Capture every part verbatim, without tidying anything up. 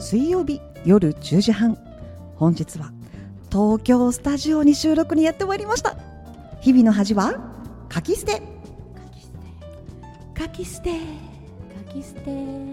水曜日夜じゅうじはん、本日は東京スタジオに収録にやってまいりました。日々の恥は書き捨て書き捨て書き捨て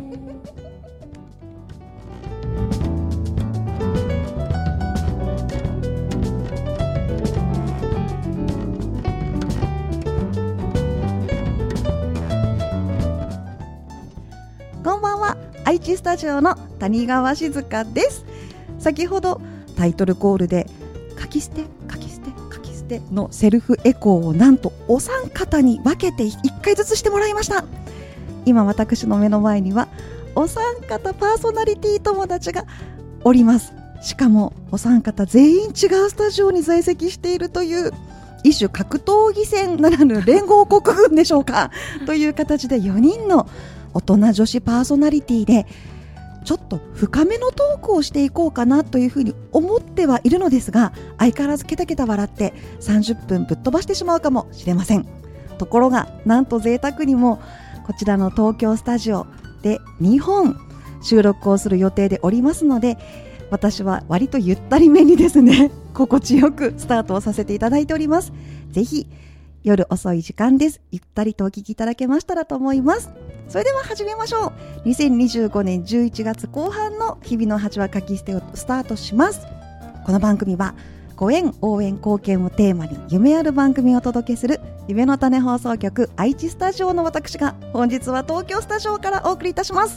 こんばんは、愛知スタジオの谷川静香です。先ほどタイトルコールで書き捨て書き捨て書き捨てのセルフエコーをなんとお三方に分けていっかいずつしてもらいました。今私の目の前にはお三方パーソナリティ友達がおります。しかもお三方全員違うスタジオに在籍しているという一種格闘技戦ならぬ連合国軍でしょうかという形でよにんの大人女子パーソナリティでちょっと深めのトークをしていこうかなというふうに思ってはいるのですが、相変わらずケタケタ笑ってさんじゅっぷんぶっ飛ばしてしまうかもしれません。ところがなんと贅沢にもこちらの東京スタジオでにほん収録をする予定でおりますので、私は割とゆったりめにですね心地よくスタートをさせていただいております。ぜひ夜遅い時間です、ゆったりとお聞きいただけましたらと思います。それでは始めましょう。にせんにじゅうごねんじゅういちがつこう半の日々の恥は書き捨てをスタートします。この番組はご縁応援貢献をテーマに夢ある番組をお届けする夢の種放送局愛知スタジオの私が本日は東京スタジオからお送りいたします。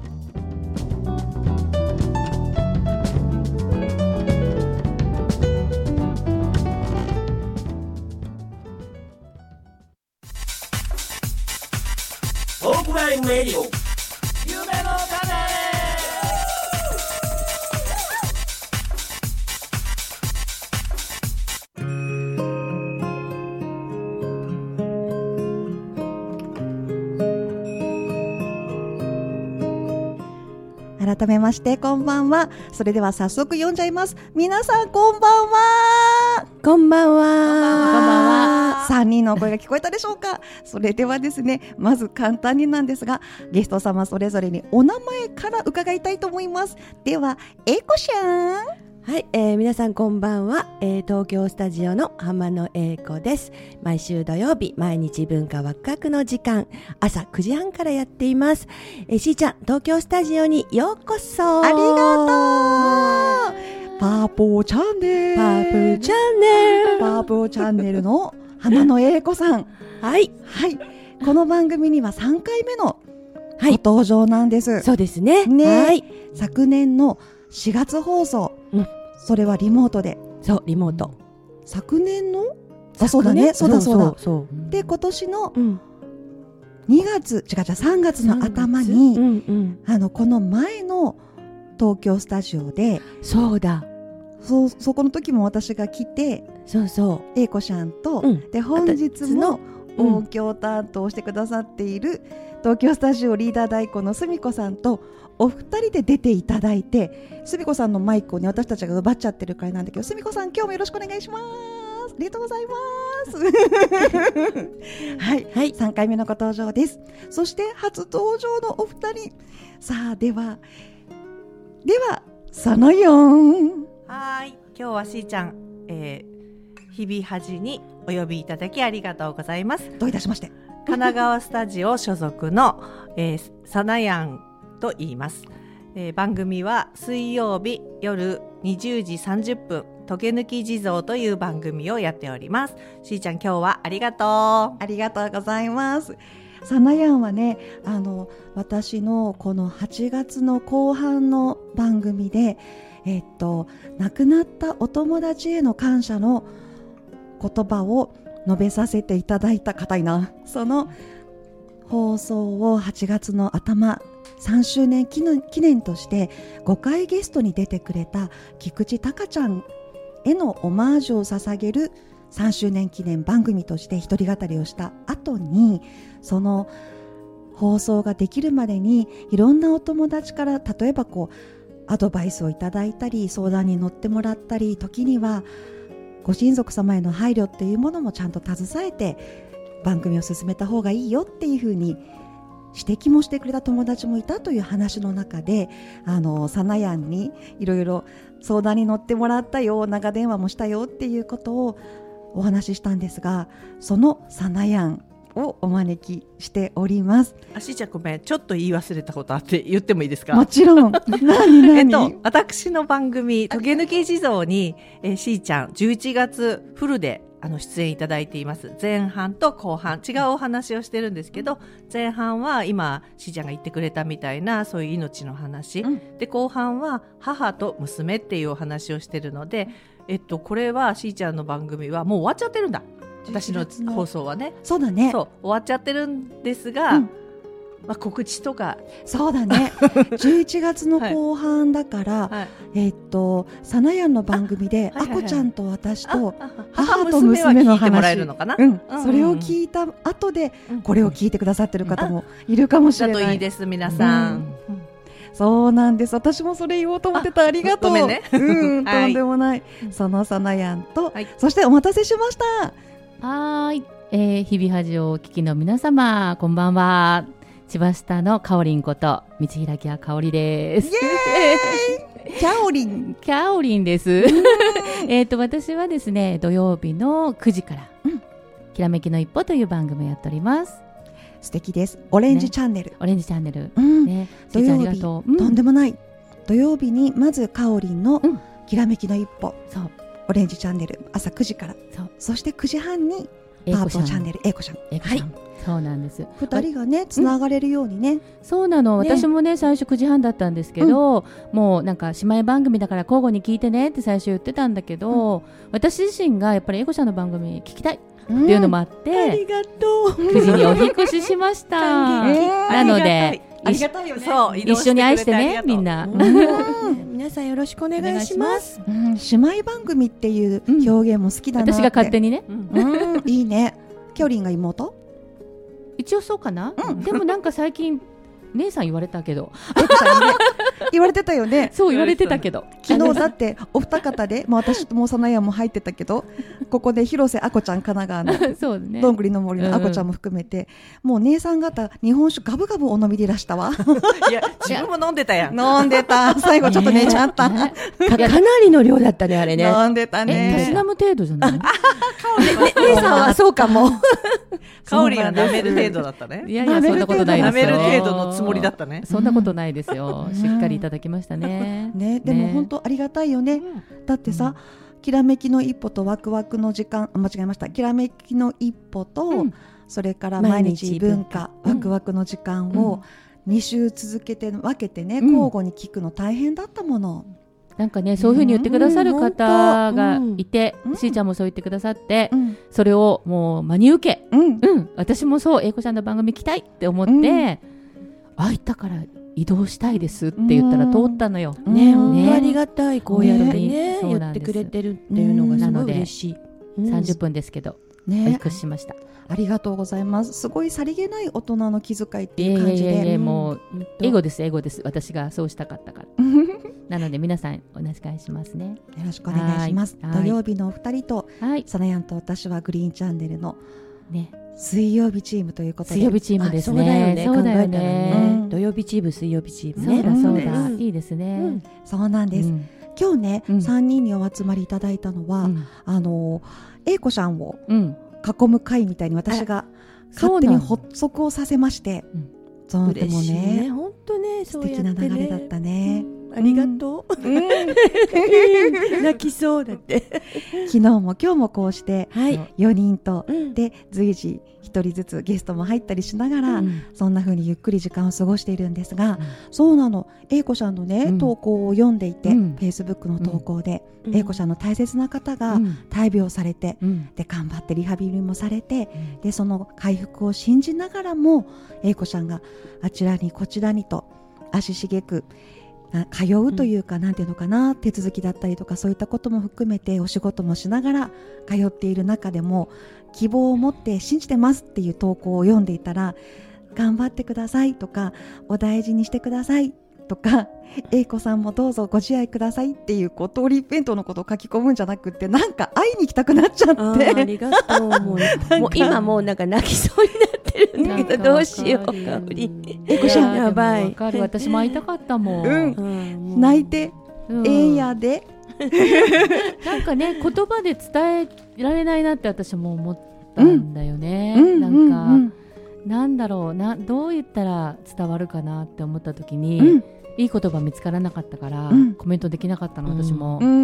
トークラインレディオ夢の種。 改めましてこんばんは。それでは早速読んじゃいます。皆さんこんばんは。 こんばんは。こんばんは。 さんにんのお声が聞こえたでしょうか。それではですね、まず簡単になんですが、ゲスト様それぞれにお名前から伺いたいと思います。ではえいこちゃん。 はい、えー、皆さんこんばんは、えー、東京スタジオの浜野英子です。毎週土曜日、毎日文化ワクワクの時間、朝くじはんからやっています。えー、しーちゃん、東京スタジオにようこそ。 ありがとう。パーポーチャンネル、 パープーチャンネル、 パーポーチャンネルの浜野英子さん。 はいはい、この番組にはさんかいめのご登場なんです、はい、 そうですね。 ね、 はい、 昨年のしがつ放送、うん、それはリモートで。 そう、リモート。 昨年のあ、そうだね、そうだそうだ。 そうそうで、今年のにがつ、違う違う、さんがつの頭に、うんうん、あのこの前の東京スタジオで、 そうだ、 そそこの時も私が来て、 そうそう、 えいこちゃんと、 うん、 で本日も音響担当してくださっている東京スタジオリーダー代行のすみこさんとお二人で出ていただいて、すみこさんのマイクをね、私たちが奪っちゃってるからなんだけど、すみこさん今日もよろしくお願いします。ありがとうございますはい、はい、さんかいめのご登場です。そして初登場のお二人、さあではではそのよん。 はい、今日はしーちゃん、えー、日々恥にお呼びいただきありがとうございます。 どういたしまして。 神奈川スタジオ所属の、えー、サナヤンと言います、えー、番組は水曜日夜にじゅうじさんじゅっぷん、とけぬき地蔵という番組をやっております。しーちゃん、今日はありがとう。 ありがとうございます。サナヤンはね、あの私のこのはちがつの後半の番組で、えっと亡くなったお友達への感謝の言葉を述べさせていただいた方いな。その放送をはちがつの頭、さんしゅうねん記念としてごかいゲストに出てくれた菊池隆ちゃんへのオマージュを捧げるさんしゅうねん記念番組として一人語りをした後に、その放送ができるまでにいろんなお友達から、例えばこうアドバイスをいただいたり、相談に乗ってもらったり、時にはご親族様への配慮っていうものもちゃんと携えて番組を進めた方がいいよっていうふうに指摘もしてくれた友達もいたという話の中で、あのサナヤンにいろいろ相談に乗ってもらったよ、長電話もしたよっていうことをお話ししたんですが、そのサナヤンをお招きしております。 あ、しーちゃんごめん、ちょっと言い忘れたことあって言ってもいいですか？ もちろん。何何えっと、私の番組、とげぬき地蔵に、えー、しーちゃん、じゅういちがつフルであの出演いただいています。前半と後半、違うお話をしてるんですけど、前半は今、しーちゃんが言ってくれたみたいな、そういう命の話。うん、で、後半は母と娘っていうお話をしてるので、えっと、これはしーちゃんの番組はもう終わっちゃってるんだ。私の放送はね。 そうだね。 そう、終わっちゃってるんですが、うん、まあ、告知とか。 そうだね。じゅういちがつの後半だから、はい、えっとサナヤンの番組であこちゃんと私と母と娘の話、うん、それを聞いた後で、うん、これを聞いてくださってる方もいるかもしれない。 だといいです皆さん。うん、 そうなんです。私もそれ言おうと思ってた。ありがとう。 ごめんね。 うん、とんでもない。そのサナヤンと、はい、そしてお待たせしました。 はい、えー、日々恥をお聞きの皆様、こんばんは。千葉下のかおりんこと道開きやかおりです。 イエーイキャオリンキャオリンですえっと私はですね、土曜日のくじから、うん、きらめきの一歩という番組をやっております。 素敵です。オレンジチャンネル、ね、 オレンジチャンネル、 うんね、 土曜日、とんでもない、土曜日にまずかおりんのきらめきの一歩、 そう、 オレンジチャンネル朝くじから、そう、そしてくじはんにパープルチャンネル、えいこちゃん、 えいこちゃん、はい、そうなんです。 ふたりがねつながれるようにね、うん、 そうなの、ね、私もね最初くじはんだったんですけど、うん、もうなんか姉妹番組だから交互に聞いてねって最初言ってたんだけど、うん、私自身がやっぱりえいこちゃんの番組聞きたいっていうのもあって、うん、 ありがとう。 くじにお引越ししましたなのでありがたいよね。 そう一緒に愛してねみんな、 皆さんよろしくお願いします。 うん、姉妹番組っていう表現も好きだなって、 私が勝手にね、 うん、いいね。きょりんが妹？ 一応そうかな、うん、でもなんか最近姉さん言われたけど言われてたよね。 そう言われてたけど昨日だってお二方で、まあ、私もさなやも入ってたけどここで広瀬あこちゃん神奈川のそう、ね、 どんぐりの森のあこちゃんも含めて、うん、もう姉さん方日本酒ガブガブお飲みでいらしたわいや自分も飲んでたやん。 飲んでた。最後ちょっと寝ちゃった、 ねね、か, かなりの量だったねあれね。 飲んでたね。 たしなむ程度じゃない？ 姉さんはそうかも。 かおりが舐める程度だったね。 いやいやそんなことないですよ。 舐める程度のつもりだったね。 そんなことないですよ、うん、しっかりいただきましたね。 ね、でも本当ありがたいよね、うん、だってさ、うん、きらめきの一歩とワクワクの時間、間違えました、きらめきの一歩と、うん、それから毎日文化、うん、ワクワクの時間をに週続けて分けてね、うん、交互に聞くの大変だったもの。 なんかねそういう風に言ってくださる方がいて、うん、しーちゃんもそう言ってくださって、うん、それをもう真に受け、うんうん、私もそうえいこちゃんの番組来たいって思って、うん、あいたから移動したいですって言ったら通ったのよ、 うん、ね本当ありがたい、こうやってね言ってくれてるっていうのがすごい嬉しい、 うん、さんじゅっぷんですけど、ね、お引越ししました。 ありがとうございます。すごいさりげない大人の気遣いっていう感じで、 えーえーえー、もうエゴですエゴです。私がそうしたかったからなので皆さんお願いしますね。 よろしくお願いします。土曜日のお二人と、はい、さなやんと私はグリーンチャンネルの、ね、水曜日チームということで、 水曜日チームですね。そうだよね、 そうだよね、うん、土曜日チーム水曜日チームね。 そうだそうだ、うん、いいですね、うん、 そうなんです、うん、今日ね、うん、さんにんにお集まりいただいたのは、うん、あのえいこちゃんを囲む会みたいに私が勝手に発足をさせまして、うん、そうでもね、 本当ね、 素敵な流れだったね、 うん、ありがとう、うん、泣きそうだって昨日も今日もこうしてよにんと、はい、で随時ひとりずつゲストも入ったりしながら、うん、そんな風にゆっくり時間を過ごしているんですが、うん、そうなの、えいこちゃんのね、うん、投稿を読んでいて、うん、Facebook の投稿で、うん、えいこちゃんの大切な方が大病されて、うん、で頑張ってリハビリもされて、うん、でその回復を信じながらもえいこちゃんがあちらにこちらにと足しげく通うというか、うん、なんていうのかな、手続きだったりとかそういったことも含めてお仕事もしながら通っている中でも希望を持って信じてますっていう投稿を読んでいたら、頑張ってくださいとかお大事にしてくださいとか英子さんもどうぞご自愛くださいっていうこう通り弁当のことを書き込むんじゃなくって、なんか会いに行きたくなっちゃって。 あありがとう。もう、もう今もうなんか泣きそうになってるんだけど、どうしようかおり。 英子ちゃんやばい。 わかる。私も会いたかったもん。 うん、泣いて、うん、ええやで。 なんかね、言葉で伝えられないなって私も思ったんだよね。うん、なんか、うんうん、なんだろうな、どう言ったら伝わるかなって思った時に、うん、いい言葉見つからなかったから、うん、コメントできなかったの私も、うんうん、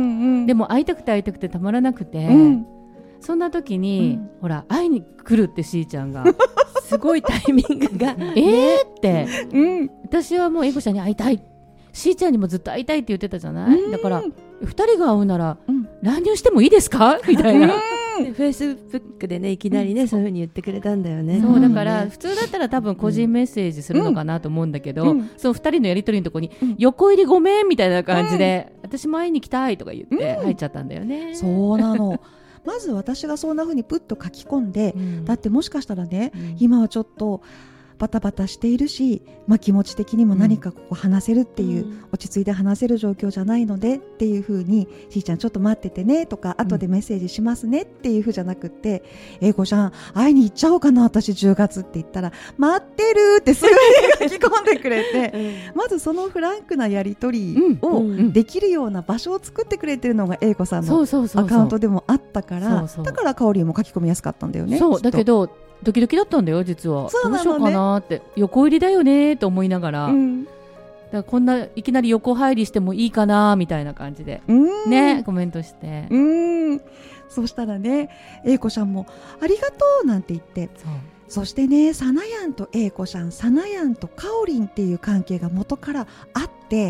でも会いたくて会いたくてたまらなくて、うん、そんな時に、うん、ほら会いに来るってしーちゃんがすごいタイミングがえーって、うん、私はもう英子ちゃんに会いたい、しーちゃんにもずっと会いたいって言ってたじゃない、うん、だからふたりが会うなら、うん、乱入してもいいですかみたいな、 フェイスブックでねいきなりね、うん、そういう風に言ってくれたんだよね。 そうだから普通だったら多分個人メッセージするのかなと思うんだけど、うん、そのふたりのやり取りのところに、うん、横入りごめんみたいな感じで、うん、私も会いに来たいとか言って入っちゃったんだよね、 うん、そうなのまず私がそんな風にプッと書き込んで、うん、だってもしかしたらね、うん、今はちょっとバタバタしているし、まあ、気持ち的にも何かここ話せるっていう、うん、落ち着いて話せる状況じゃないのでっていう風に、しーちゃんちょっと待っててねとか、後でメッセージしますねっていう風じゃなくって、うん、英子ちゃん会いに行っちゃおうかな私じゅうがつって言ったら待ってるってすぐに書き込んでくれて、うん、まずそのフランクなやり取りをできるような場所を作ってくれてるのが英子さんのアカウントでもあったから、だからかおりんも書き込みやすかったんだよね。 そうだけどドキドキだったんだよ実は。そうなのね、どうしようかなって、横入りだよねと思いながら、うん、だからこんないきなり横入りしてもいいかなみたいな感じでねコメントして、うーん、そうしたらね英子ちゃんもありがとうなんて言って、そうそしてねさなやんと英子ちゃん、さなやんとかおりんっていう関係が元からあって、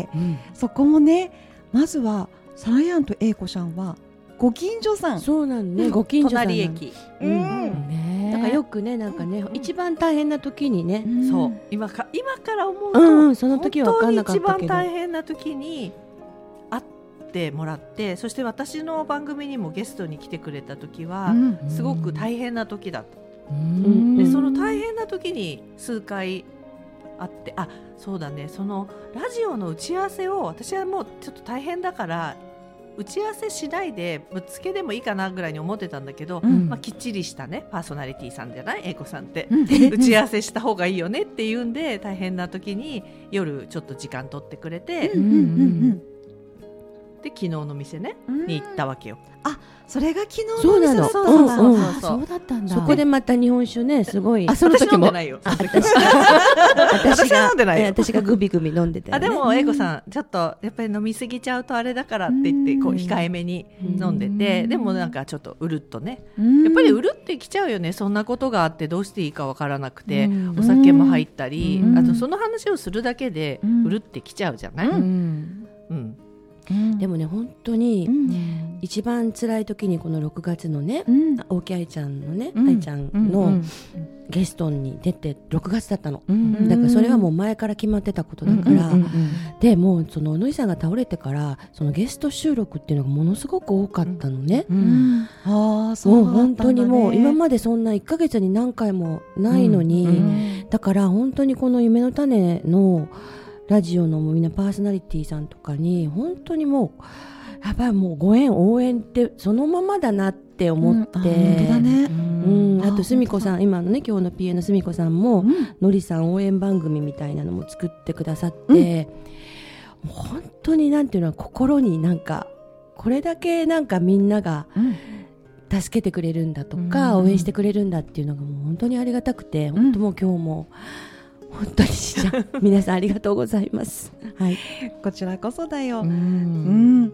うん、そこもねまずはさなやんと英子ちゃんはご近所さん。 そうなのね、ご近所さん隣駅、 うんうんね、だからよくねなんかね、うん、一番大変な時にね、うん、 そう今か今から思うと、 うん、その時は分かんなかったけど本当に一番大変な時に会ってもらって、そして私の番組にもゲストに来てくれた時は、うん、すごく大変な時だった、うん、でその大変な時に数回会って、あそうだね、そのラジオの打ち合わせを私はもうちょっと大変だから打ち合わせしないでぶっつけでもいいかなぐらいに思ってたんだけど、うんまあ、きっちりしたねパーソナリティさんじゃない英子さんって、うん、打ち合わせした方がいいよねっていうんで大変な時に夜ちょっと時間取ってくれて、うんうんうんうん、で昨日の店ね、うん、に行ったわけよ。 あそれが昨日の店だったんだ。 そうなの、うんうん、 あそうだったんだ。 そこでまた日本酒ねすごい。 あその時も私飲んでないよ。私が飲んでないよ。 私がグビグビ飲んでたよね。 あでも英子さんちょっとやっぱり飲みすぎちゃうとあれだからって言ってこう控えめに飲んでて、でもなんかちょっとうるっとね、やっぱりうるってきちゃうよね。そんなことがあってどうしていいかわからなくて、お酒も入ったり、あとその話をするだけでうるってきちゃうじゃない。うんうんうん、でもね本当に、うん、一番辛い時にこのろくがつのね、うん、大木愛ちゃんのね、うん、愛ちゃんの、うん、ゲストに出てろくがつだったの、うん、だからそれはもう前から決まってたことだから、うん、でもうその小野井さんが倒れてからそのゲスト収録っていうのがものすごく多かったのね、うん、あそうだったんだね。もう本当にもう今までそんないっかげつに何回もないのに、うんうん、だから本当にこの夢の種のラジオのみんなパーソナリティさんとかに本当にもうやっぱりもうご縁応援ってそのままだなって思って、うん、本当だね、うん、あとすみこさん今のね今日の ピーエー のすみこさんも、うん、のりさん応援番組みたいなのも作ってくださって、うん、もう本当になんていうの心になんかこれだけなんかみんなが助けてくれるんだとか、うん、応援してくれるんだっていうのがもう本当にありがたくて、うん、本当もう今日も本当にしちゃう皆さんありがとうございます、はい、 こちらこそだよ、うん、うん、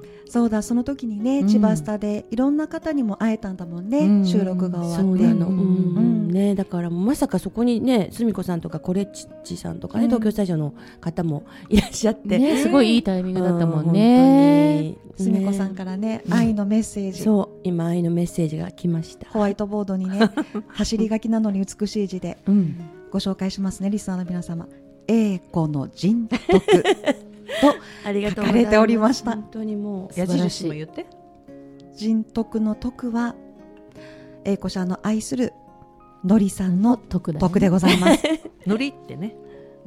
そうだその時にね、うん、千葉スタでいろんな方にも会えたんだもんね、うん、収録が終わって、そうなの、うんうんね、だからまさかそこにねすみこさんとかコレッチさんとかね、うん、東京スタジオの方もいらっしゃって、 ね、すごいいいタイミングだったもんね。 すみこさんからね、うん、愛のメッセージ、 そう今愛のメッセージが来ました。 ホワイトボードにね走り書きなのに美しい字で、うんご紹介しますねリスナーの皆様。英子の人徳と書かれておりました。 本当にもう矢印も言って人徳の徳は英子ちゃんの愛するのりさんの徳でございます。 のりってね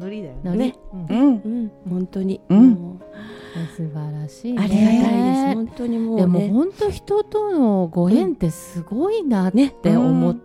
ノリだよノリね。 うんうん本当に、 うんも素晴らしい、 うね、 ありがたいです本当にもうね。 でも本当人とのご縁ってすごいなって思った、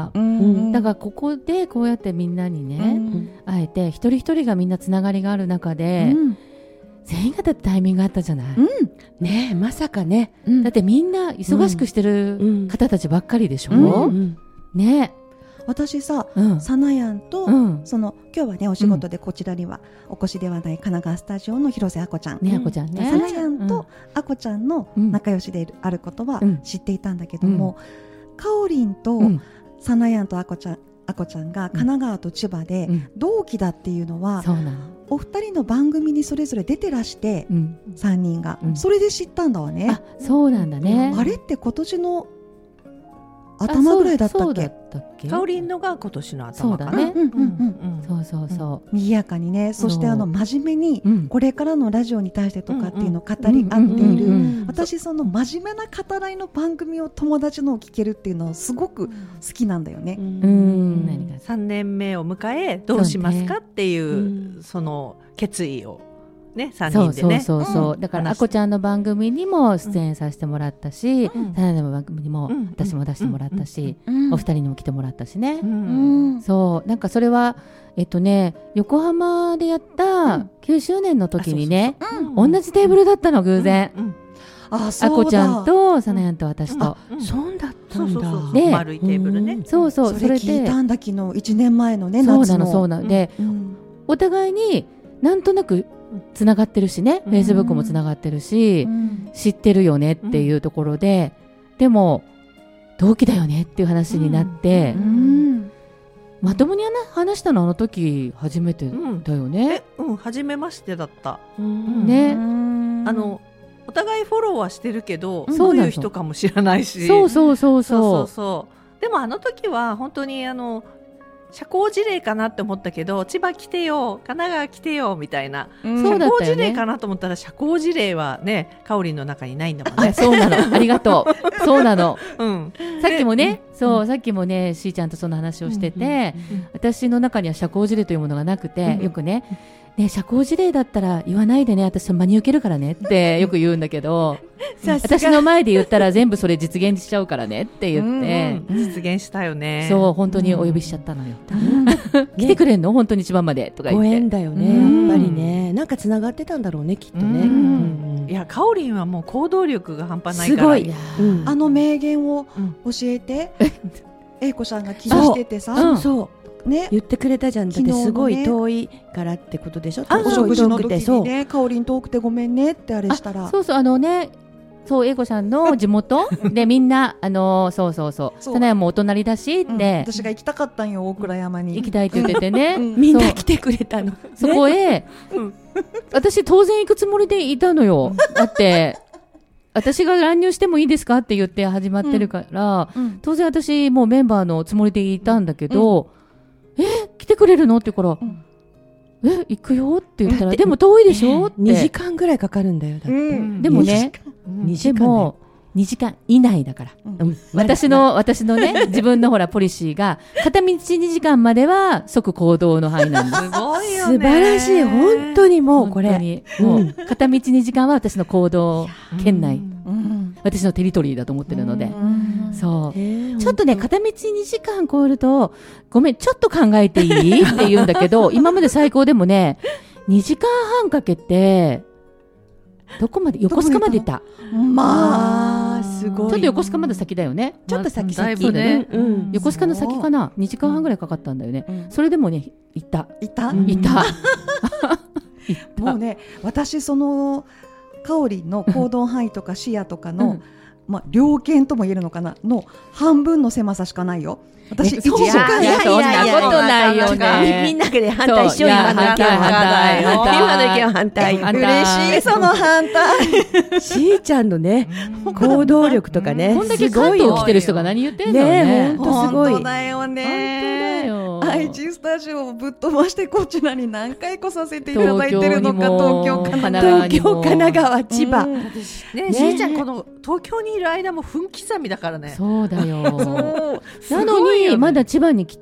うんうんだからここでこうやってみんなにね、 うんあえて一人一人がみんなつながりがある中で、 うん全員がだってタイミングがあったじゃない、 ねえまさかね、 うんだってみんな忙しくしてるうん方たちばっかりでしょ、 うんうんね、 私さうんサナヤンと、 うんその今日はねお仕事でこちらにはお越しではない神奈川スタジオの広瀬あこちゃん、 ねあこちゃんね、 サナヤンとあこちゃんの仲良しであることはうん知っていたんだけども、かおりんとうんサナヤンとあこちゃんあこちゃんが神奈川と千葉でうん同期だっていうのは、 そうなの、 お二人の番組にそれぞれ出てらしてうん、 さんにんが、 うんそれで知ったんだわねあ。そうなんだね、 あれって今年の頭ぐらいだったっけ？ そうだったっけ、 かおりんのが今年の頭かな。 そうだねうんうんうんうんそうそうそ賑やかにね、そしてそうあの真面目にう、うんこれからのラジオに対してとかっていうのを語り合っていうんうんうんる、 うん私その真面目な語らいの番組を友達のを聞けるっていうのはすごく好きなんだよね。 うん何がさんねんめを迎えどうしますかっていううんその決意をねさんそうそうにんでね。 そうそう、 うんだから話してあこちゃんの番組にも出演させてもらったし、 うんさなの番組にもうん私も出してもらったし、 うんお二人にも来てもらったしね、 うんうんそうなんかそれはえっとね横浜でやったきゅうしゅうねんの時にね、 うん同じテーブルだったの偶然、 うんあ、そうだ。 あこちゃんとさなやんと私と、 うんそうだったんだ。 そうそうそうそうで丸いテーブルね。 そうそうそれそれで聞いたんだ昨日いちねんまえのねそう夏の。 なのそうなので、 うんお互いになんとなくつながってるしね、 うんフェイスブックもつながってるし、 うん知ってるよねっていうところで、でも同期だよねっていう話になって、 うんまともに話したのあの時初めてうんだよねえ、、うん、初めましてだった。 うんねうんあのお互いフォローはしてるけど、 うんどういう人かも知らないし。 そうそうそうそうそそううそう。でもあの時は本当にあの社交辞令かなって思ったけど、千葉来てよ、神奈川来てよみたいな。 うんそうだ社ったよね交辞令かなと思ったら社交辞令はね、かおりんの中にないんだもんあね。 そうなのありがとうそうなのうん。 さっきもね、そうさっきもねしーちゃんとその話をしてて、私の中には社交辞令というものがなくて、 うんよくねね社交辞令だったら言わないでね私真に受けるからねってよく言うんだけどさすが私の前で言ったら全部それ実現しちゃうからねって言って、 うん実現したよね。 そう本当にお呼びしちゃったのよ、 うん来てくれんの本当に千葉までとか言ごって縁だよね、 うんやっぱりね。なんかつながってたんだろうね、きっとね。 うんうんいや、かおりんはもう行動力が半端ないから。 すごいいやうんあの名言をうん教えて、英子さんが気にしててさ、 うんそうね、 言ってくれたじゃん。だってすごい遠いからってことでしょ。 あお食事の時遠くてそうにね、かおりん遠くてごめんねってあれしたら、 そうそうあのねそう英子さんの地元でみんなあのそうそうそうそうさなやもお隣だしっうんて、 私が行きたかったんよ大倉山に。 行きたいって言っててね、 うんみんな来てくれたの。 そこへ、 うん私当然行くつもりでいたのよ。だって、私が乱入してもいいですかって言って始まってるから、 うん当然私もうメンバーのつもりでいたんだけど、え、来てくれるのって言うから、 んえ、行くよって言ったら、 だってでも遠いでしょって。 にじかんぐらいかかるんだよ。だってうんでもね、 うんにじかんだよでも、にじかん以内だから。 うん私の、私のね、自分のほら、ポリシーが、片道にじかんまでは即行動の範囲なんです。 すごいよ素ね。 晴らしい。本当にもうこれ。 本当にもう、 うん片道にじかんは私の行動圏内、 うん私のテリトリーだと思ってるので、 うんそう。 へえちょっとね、片道にじかん超えると、ごめん、ちょっと考えていいって言うんだけど、今まで最高でもね、にじかんはんかけて、どこまで、横須賀まで行った。 まああーすごいちょっと横須賀まだ先だよね。 ちょっと先だい先ぶね。 うんうん横須賀の先かな ?に 時間半ぐらいかかったんだよね。 うんそれでもね、行った。 いた、 うん行った。 もうね私そのかおりんの行動範囲とか視野とかの、 うんまあ、猟犬とも言えるのかなの半分の狭さしかないよ。私えいちじかんいやいやそんなことないよねみんなで反対しようよ。 そういや反対反対反対今の意見は反対。 反対嬉しいその反対。 しーちゃんのね、行動力とかね。 こんだけすごいよ関東来てる人が何言ってんだろうねね。 えほんとすごい本当だよね。 本当だよ。 愛知スタジオをぶっ飛ばしてこちらに何回来させていただいてるのか東京かな。 東京、神奈川、千葉。 うんね、しーちゃんこの東京にいる間も分刻みだからね。 そうだよ。 そうなのに、 すごいよねまだ千葉に来て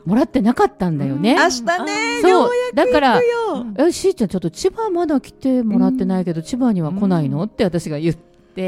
もらってなかったんだよね。 明日ね、 そうようやくだから行くよ。 えしーちゃんちょっと千葉まだ来てもらってないけど、うん、千葉には来ないの、うん、って私が言って、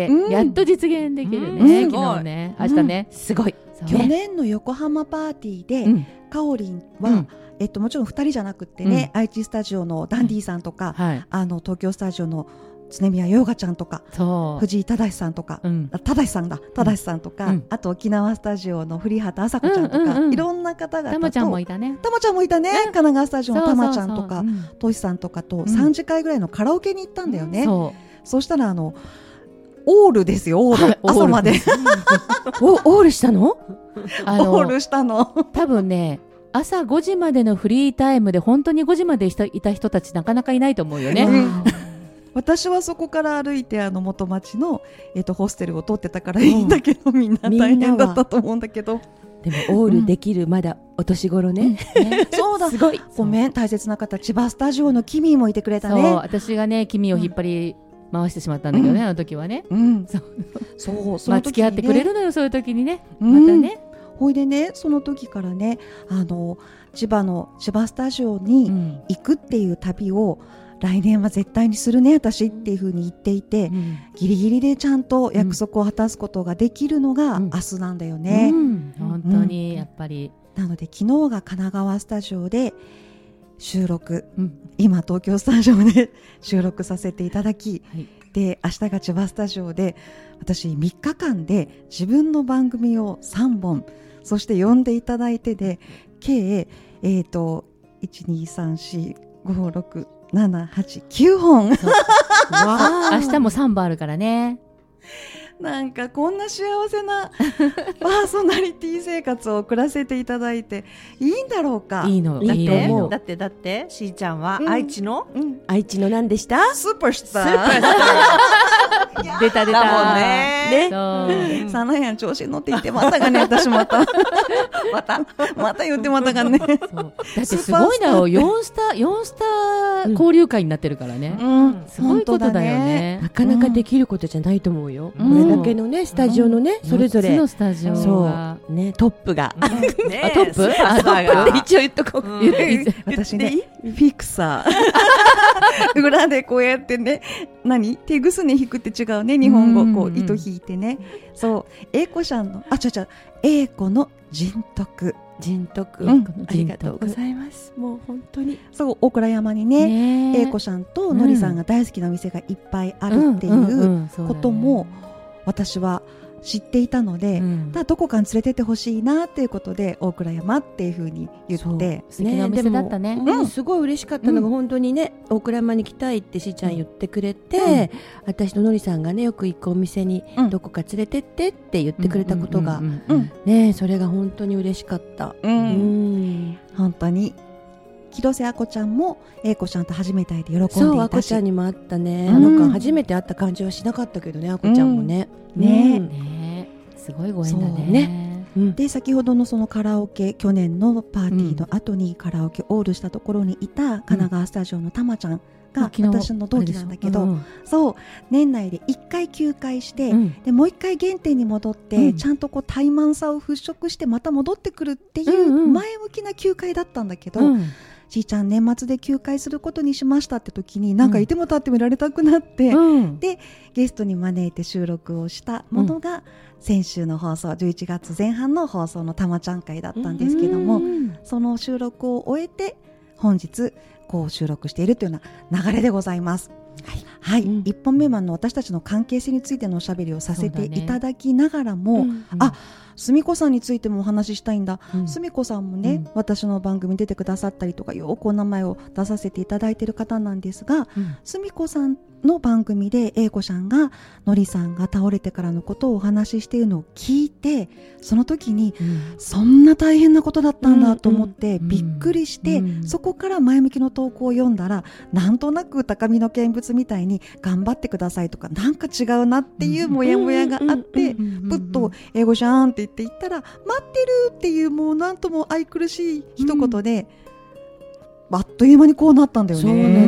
うん、やっと実現できるね、うん、昨日ね、明日ね、 うん、すごい。 去年の横浜パーティーで、うん、かおりんは、うんえっと、もちろんふたりじゃなくってね、うん、愛知スタジオのダンディさんとか、うんはい、あの東京スタジオの常宮ヨーガちゃんとか藤井忠さんとか、うん、忠さんだ忠さんとか、うん、あと沖縄スタジオの栗畑麻子ちゃんとか、うんうんうん、いろんな方々とたまちゃんもいたねたまちゃんもいたね、うん、神奈川スタジオのたまちゃんとかとしさんとかとさんじかいぐらいのカラオケに行ったんだよね、うん、そうそしたらあのオールですよオール、はい、朝までオールしたのあのオールしたの多分ね朝ごじまでのフリータイムで本当にごじまでいた人たちなかなかいないと思うよね、うん、 私はそこから歩いてあの元町の、えー、とホステルを取ってたからいいんだけど、うん、みんな大変だったと思うんだけどでもオールできるまだお年頃ね、 うんね、そうだすごいごめん大切な方千葉スタジオのキミーもいてくれたね。 そう私がねキミーを引っ張り回してしまったんだけどね、うん、あの時はね、うん、そうそうその時にね、まあ、付き合ってくれるのよそういう時にね、うん、またねほいでねその時からねあの千葉の千葉スタジオに行くっていう旅を、うん、来年は絶対にするね私っていう風に言っていて、うん、ギリギリでちゃんと約束を果たすことができるのが明日なんだよね、うんうん、 本当にやっぱり、 うん、なので昨日が神奈川スタジオで収録、うん、今東京スタジオで収録させていただき、はい、で明日が千葉スタジオで私みっかかんで自分の番組をさんぼんそして呼んでいただいてで計、えー、といちにさんよんごろくななはちきゅうほん明日もさんぼんあるからねなんかこんな幸せなパーソナリティ生活を送らせていただいていいんだろうか。 いいのだっていいと思う。 だってだってしーちゃんは愛知の、 うんうん、愛知の何でしたスーパースタースーパースター出た出ただもんねねサナヤン調子に乗っていてまたがね私またまたまた言ってまたがねそうだってすごいなよよんスターよんスター交流会になってるからね、うん、すごいことだよね。 なかなかできることじゃないと思うよ、うん、これだけのねスタジオのね、うん、それぞれのスタジオそうねトップが、 うんね、トップあトップって一応言っとこう、うん、 私ねフィクサー裏でこうやってね何手ぐすね引くって違うね日本語こう糸引いてねそう英子ちゃんのあちゃちゃ英子の人徳人徳、 うん、 ありがとうございます。もう本当にそう大倉山にね英子ちゃんとのりさんが大好きなお店がいっぱいあるっていうことも私は知っていたので、うん、だどこかに連れてってほしいなっていうことで大倉山っていう風に言って素敵なお店だったね、 うん、すごい嬉しかったのが、うん、本当にね大倉山に来たいってしーちゃん言ってくれて、うん、私とのりさんがねよく行くお店にどこか連れてってって言ってくれたことがねそれが本当に嬉しかった、うんうん、 本当に広瀬あこちゃんも英子ちゃんと初めて会えて喜んでいたしそうあこちゃんにも会ったね、うん、あの間初めて会った感じはしなかったけどねあこちゃんもね、 うん、ね、 うんねすごいご縁だね。 ね、うん、で先ほどのそのカラオケ去年のパーティーの後にカラオケオールしたところにいた神奈川スタジオのたまちゃんが私の同期なんだけど、うん、そう年内でいっかい休会して、うん、でもういっかい原点に戻って、うん、ちゃんとこう怠慢さを払拭してまた戻ってくるっていう前向きな休会だったんだけど、うんうんしーちゃん年末で休会することにしましたって時になんかいても立ってもいられたくなって、うん、でゲストに招いて収録をしたものが先週の放送じゅういちがつぜん半の放送のたまちゃん会だったんですけども、うん、その収録を終えて本日こう収録しているというような流れでございます。はい、はいうん、いっぽんめはの私たちの関係性についてのおしゃべりをさせていただきながらも、ねうん、あすみこさんについてもお話ししたいんだ、うん、すみこさんもね、うん、私の番組出てくださったりとかよくお名前を出させていただいている方なんですが、うん、すみこさんの番組で英子ちゃんがのりさんが倒れてからのことをお話ししているのを聞いてその時に、うん、そんな大変なことだったんだと思ってびっくりして、うんうん、そこから前向きの投稿を読んだらなんとなく高みの見物みたいに頑張ってくださいとかなんか違うなっていうモヤモヤがあってぷっと英語ちゃんって言って言ったら待ってるっていうもうなんとも愛くるしい一言で、うん、あっという間にこうなったんだよね。 そうだね、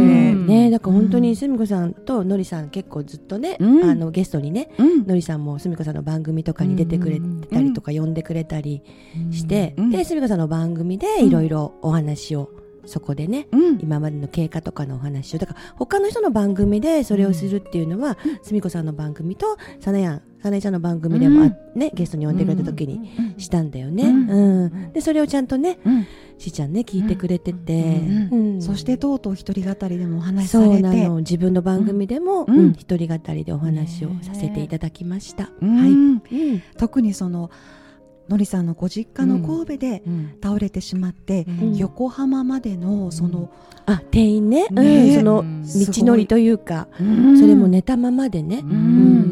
ね、だから本当にすみこさんとのりさん結構ずっとね、 うん、 あのゲストにね、うん、のりさんもすみこさんの番組とかに出てくれたりとか、うん、呼んでくれたりして、うん、で、すみこさんの番組でいろいろお話を、うん、そこでね、うん、今までの経過とかのお話を、だから他の人の番組でそれをするっていうのは、すみこさんの番組とさなやんさなえちゃんの番組でも、うんね、ゲストに呼んでくれた時にしたんだよね、うんうん、でそれをちゃんとね、うん、しーちゃんね聞いてくれてて、うんうんうん、そしてとうとう一人語りでもお話しされて、 そうなの、自分の番組でも、うんうん、一人語りでお話をさせていただきました、うんはいうん、 特にそののりさんのご実家の神戸で倒れてしまって、うん、横浜までのその、うん、 あ定員 ね, ね、うん、その道のりというか、うん、それも寝たままでね、うんうん、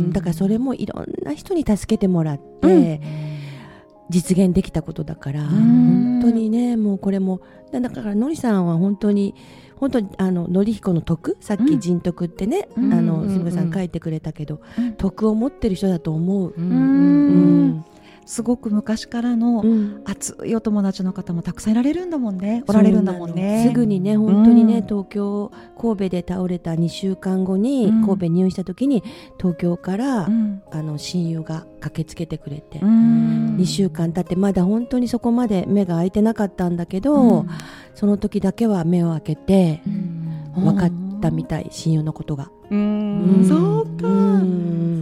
だからそれもいろんな人に助けてもらって、うん、実現できたことだから、うん、本当にね、もうこれもだからのりさんは本当に本当にあののりひこの徳、さっき人徳ってね、うん、あのすみこさん書いてくれたけど、うん、徳を持ってる人だと思う、うんうんうんすごく昔からの熱いお友達の方もたくさんいられるんだもんね、おられるんだもんね。 すぐにね、本当にね、うん、東京神戸で倒れたにしゅうかんごに、うん、神戸入院した時に東京から、うん、あの親友が駆けつけてくれて、うん、にしゅうかん経ってまだ本当にそこまで目が開いてなかったんだけど、うん、その時だけは目を開けて、うん、分かったみたい、親友のことが。 うん、うん、そうか、うん、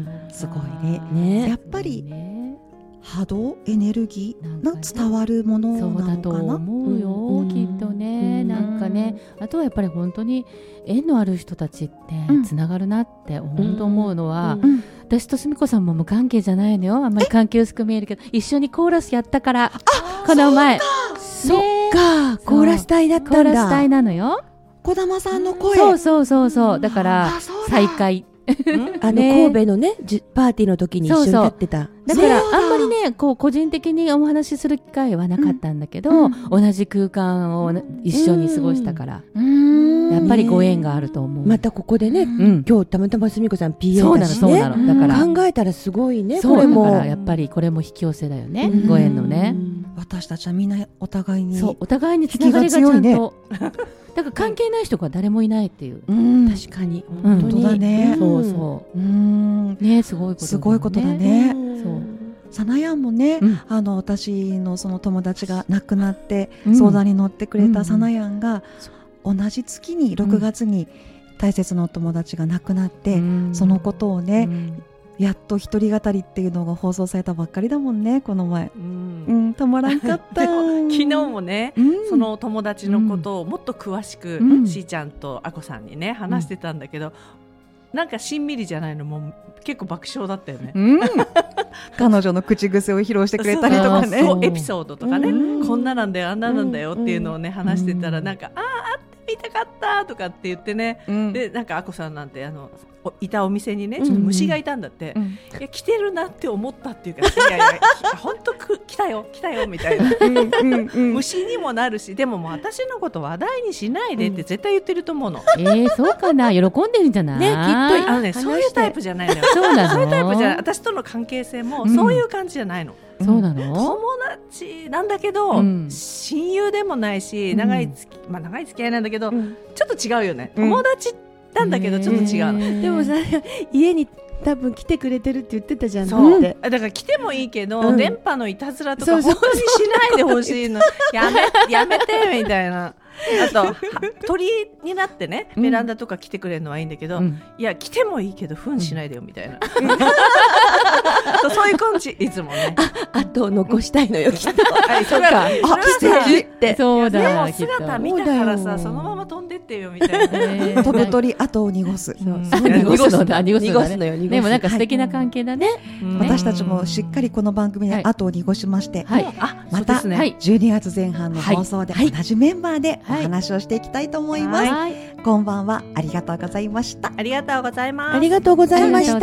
すごい ね, ねやっぱり波動エネルギーの伝わるものなのかな。 そうだと思うよ、うん、きっとね、うん、なんかね、あとはやっぱり本当に縁のある人たちってつながるなって本当思うのは、うんうん、私とすみこさんも無関係じゃないのよ、あんまり関係薄く見えるけど一緒にコーラスやったから、この前そっか、コーラス隊だったんだ。 コーラス隊なのよ、 児玉さんの声。 そうそうそうそう、だから再会あの神戸のねパーティーの時に一緒にやってた。 だからあんまりねこう個人的にお話しする機会はなかったんだけど、うん、同じ空間を一緒に過ごしたから、うん、やっぱりご縁があると思う。 またここでね、うん、今日たまたますみこさん ピーエー だしね。そうなのそうなの、だから考えたらすごいね、これも。 だからやっぱりこれも引き寄せだよね、ご縁のね。 私たちはみんなお互いに、 そうお互いにつながりがちゃんとだから関係ない人が誰もいないっていう、 うん、確かに本当に、うん、だね、 そうそう、うん、ね、すごいことだね、 すごいことだね。そうさなやんもね、うん、あの私のその友達が亡くなって相談に乗ってくれたさなやんが、うん、同じ月にろくがつに大切なお友達が亡くなって、うん、そのことをね、うん、やっと一人語りっていうのが放送されたばっかりだもんね、この前、うんうん、たまらんかった昨日もね、うん、その友達のことをもっと詳しく、うん、しーちゃんとあこさんにね話してたんだけど、うん、なんかしんみりじゃないの、もう結構爆笑だったよね、うん、 彼女の口癖を披露してくれたりとかね、 そうエピソードとかね、うん、こんななんだよあんななんだよっていうのをね話してたら、なんかあーあってみたかったとかって言ってね、うん、でなんかあこさんなんてあのいたお店にねちょっと虫がいたんだって、うんうん、いや来てるなって思ったっていうか、いやいや本当来たよ来たよみたいなうんうん、うん、虫にもなるし、でももう私のこと話題にしないでって絶対言ってると思うの、 うん、えー、そうかな、喜んでるんじゃない、 ね、きっとあの、ね、そういうタイプじゃないのよそうなの、 そういうタイプじゃない、私との関係性もそういう感じじゃないの、 うん、そうなの、 友達なんだけど、うん、親友でもないし長いつき、まあ、長い付き合いなんだけど、うん、ちょっと違うよね、友達ってなんだけどちょっと違う。 でもさ、家に多分来てくれてるって言ってたじゃん。 そうだから来てもいいけど、うん、電波のいたずらとか本当にしないでほしいのやめやめてみたいな。あと鳥になってねベランダとか来てくれるのはいいんだけど、うん、いや来てもいいけど糞しないでよみたいな、うん、そういう感じいつもね。 あ, あと残したいのよきっとあそうか、あ来てるってそうだ、 でも姿見たからさそのまま飛んでってよみたいな、ね、 飛ぶ鳥後を濁す、 そう濁すのだ濁すのよ、でもなんか素敵な関係だね、 はい、私たちもしっかりこの番組で後を濁しまして、はいはい、あまたじゅうにがつぜん半の放送で同じメンバーでお話をしていきたいと思います、はい、こんばんは、ありがとうございました。 ありがとうございます。 ありがとうございました。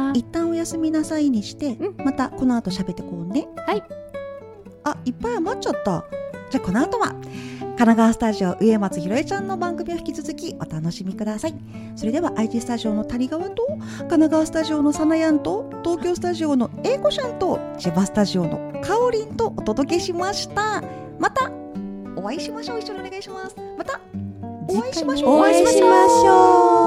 一旦お休みなさいにして、うん、またこの後喋ってこうね。 はい。 あ、いっぱい余っちゃった。じゃあこの後は神奈川スタジオ上松ひろえちゃんの番組を引き続きお楽しみください。それでは愛知スタジオの谷川と神奈川スタジオのさなやんと東京スタジオの英子ちゃんと千葉スタジオのかおりんとお届けしました。またお会いしましょう。一緒にお願いします。またお会いしましょう。 お会いしましょう。